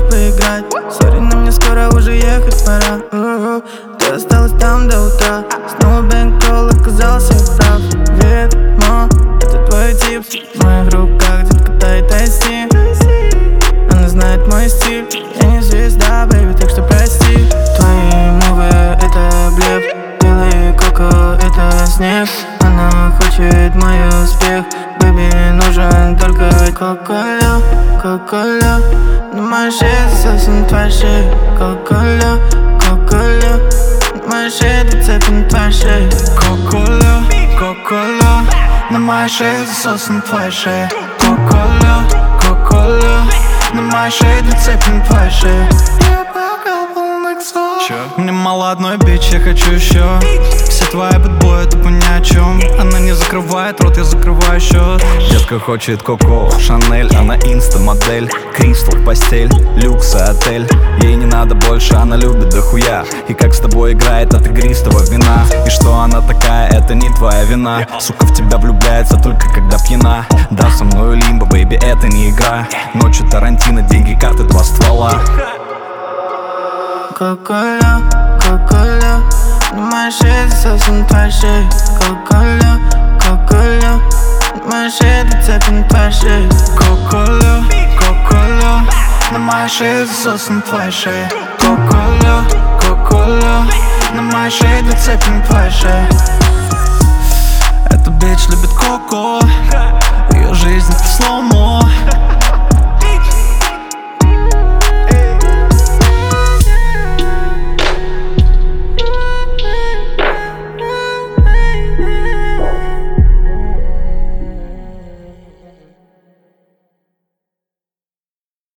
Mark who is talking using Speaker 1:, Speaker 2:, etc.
Speaker 1: поиграть. Сори, но мне скоро уже ехать пора. Ты осталась там до утра. Снова бэнкролл, оказался прав. Ведьма, это твой тип. В моих руках, детка, тай-тай-си. Она знает мой стиль. Я не звезда, бэйби, так что прости. Твои мувы, это блеф. Белый коко, это снег. Она хочет мой успех. Бэйби, нужен только кока-кола, кока-кола. На моей шее засосана твоя шея. Кока-кола, кока-кола. На моей шее зацеплена твоя шея.
Speaker 2: Кока-кола, кока-кола. На моей шее засосана твоя шея. Кока-кола, кока-кола. На моей шее зацеплена твоя шея. Мне мало одной бич, я хочу еще. Все твои бэтбои тупо ни о чем. Она не закрывает рот, я закрываю счет.
Speaker 3: Детка хочет Коко, Шанель, она инста-модель. Кристал в постель, люкс и отель. Ей не надо больше, она любит дохуя. И как с тобой играет от игристого вина. И что она такая, это не твоя вина. Сука в тебя влюбляется только когда пьяна. Да, со мною лимбо, бэйби, это не игра. Ночью Тарантино, деньги, карты, 2 ствола.
Speaker 1: Кока-кола, кока-кола. На моей шее засосана твоя шея. Кока-кола, кока-кола. На моей шее зацеплена твоя шея.
Speaker 2: Кока-кола, кока-кола. На моей шее засосана твоя шея. Кока-кола, кока-кола. На моей шее зацеплена твоя шея. Эта бич любит коко. Ее жизнь это слоумо.